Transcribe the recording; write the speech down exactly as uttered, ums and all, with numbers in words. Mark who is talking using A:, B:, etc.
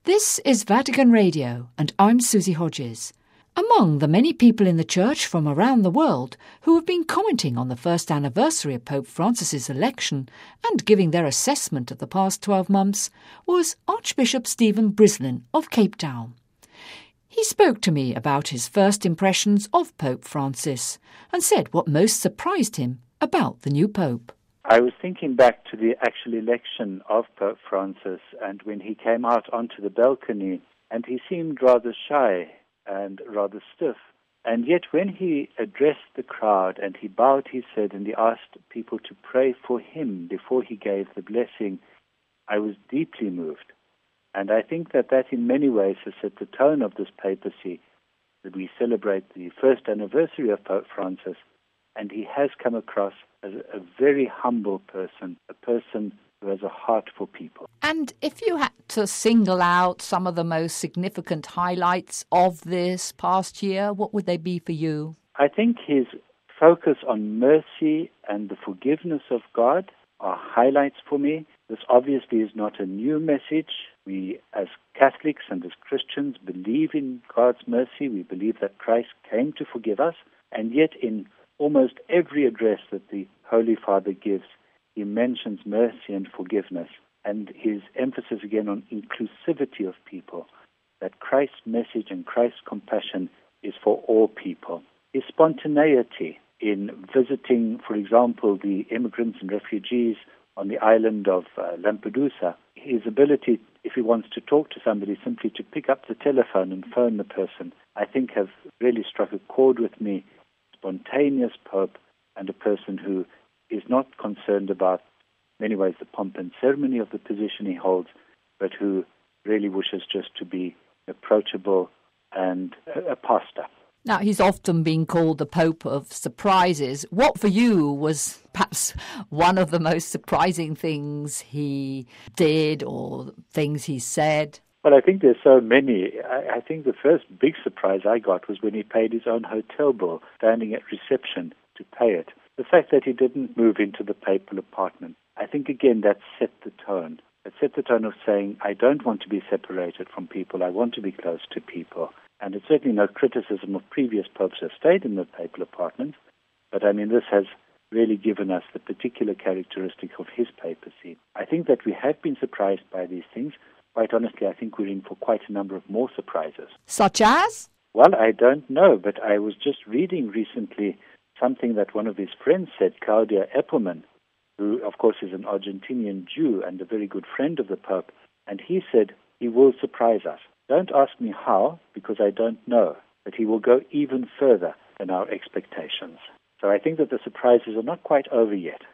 A: This is Vatican Radio, and I'm Susie Hodges. Among the many people in the Church from around the world who have been commenting on the first anniversary of Pope Francis's election and giving their assessment of the past twelve months was Archbishop Stephen Brislin of Cape Town. He spoke to me about his first impressions of Pope Francis and said what most surprised him about the new Pope.
B: I was thinking back to the actual election of Pope Francis, and when he came out onto the balcony, and he seemed rather shy and rather stiff. And yet when he addressed the crowd and he bowed his head and he asked people to pray for him before he gave the blessing, I was deeply moved. And I think that that in many ways has set the tone of this papacy, that we celebrate the first anniversary of Pope Francis, and he has come across as a very humble person, a person who has a heart for people.
A: And if you had to single out some of the most significant highlights of this past year, what would they be for you?
B: I think his focus on mercy and the forgiveness of God are highlights for me. This obviously is not a new message. We, as Catholics and as Christians, believe in God's mercy. We believe that Christ came to forgive us, and yet in almost every address that the Holy Father gives, he mentions mercy and forgiveness, and his emphasis again on inclusivity of people, that Christ's message and Christ's compassion is for all people. His spontaneity in visiting, for example, the immigrants and refugees on the island of uh, Lampedusa, his ability, if he wants to talk to somebody, simply to pick up the telephone and phone the person, I think have really struck a chord with me. Spontaneous Pope and a person who is not concerned about, in many ways, the pomp and ceremony of the position he holds, but who really wishes just to be approachable and a, a pastor.
A: Now, he's often been called the Pope of surprises. What for you was perhaps one of the most surprising things he did or things he said?
B: Well, I think there's so many. I, I think the first big surprise I got was when he paid his own hotel bill, standing at reception to pay it. The fact that he didn't move into the papal apartment, I think, again, that set the tone. It set the tone of saying, I don't want to be separated from people. I want to be close to people. And it's certainly no criticism of previous popes who have stayed in the papal apartment. But, I mean, this has really given us the particular characteristic of his papacy. I think that we have been surprised by these things. Quite honestly, I think we're in for quite a number of more surprises.
A: Such as?
B: Well, I don't know, but I was just reading recently something that one of his friends said, Claudia Eppermann, who, of course, is an Argentinian Jew and a very good friend of the Pope, and he said, he will surprise us. Don't ask me how, because I don't know, but he will go even further than our expectations. So I think that the surprises are not quite over yet.